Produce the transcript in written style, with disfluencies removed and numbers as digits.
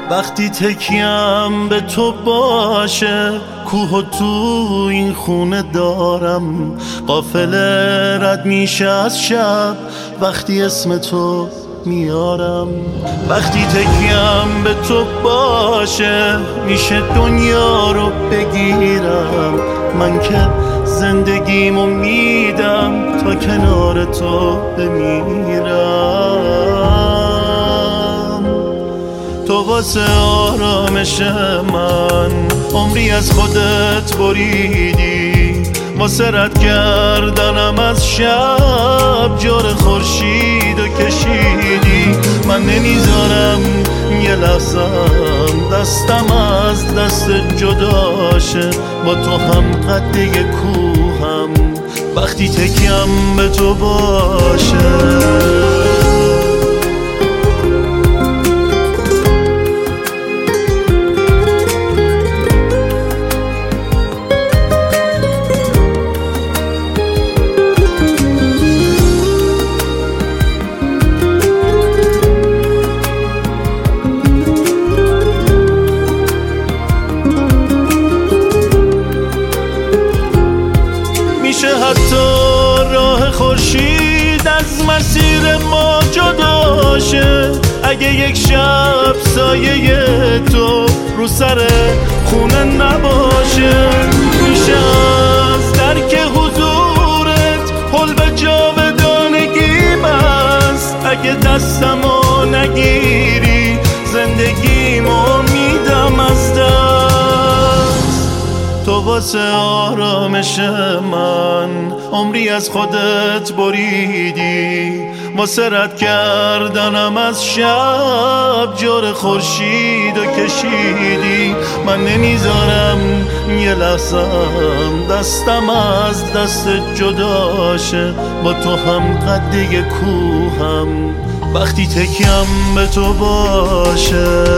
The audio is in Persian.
وقتی تکیم به تو باشه، کوه و تو این خونه دارم. قافله رد میشه از شب وقتی اسم تو میارم. وقتی تکیم به تو باشه، میشه دنیا رو بگیرم. من که زندگیمو میدم تا کنار تو بمیرم. تو واسه آرامش من عمری از خودت بریدی، واسه رد کردنم از شب جور خورشید و کشیدی. من نمیذارم یه لحظم دستم از دست جداشه، با تو هم قده کوهم وقتی تکیم به تو باشه. میشه حتی راه خورشید از مسیر ما جداشه، اگه یک شب سایه تو رو سر خونه نباشه. میشه از درک حضورت حل به جاودانگی بست، اگه دستمو نگیری زندگیمو میدم از دست. تو واسه آرامش من عمری از خودت بریدی، واسه رد کردنم از شب جور خورشید و کشیدی. من نمیذارم یه لحظم دستم از دست جداشه، با تو هم قده کوهم وقتی تکیم به تو باشه.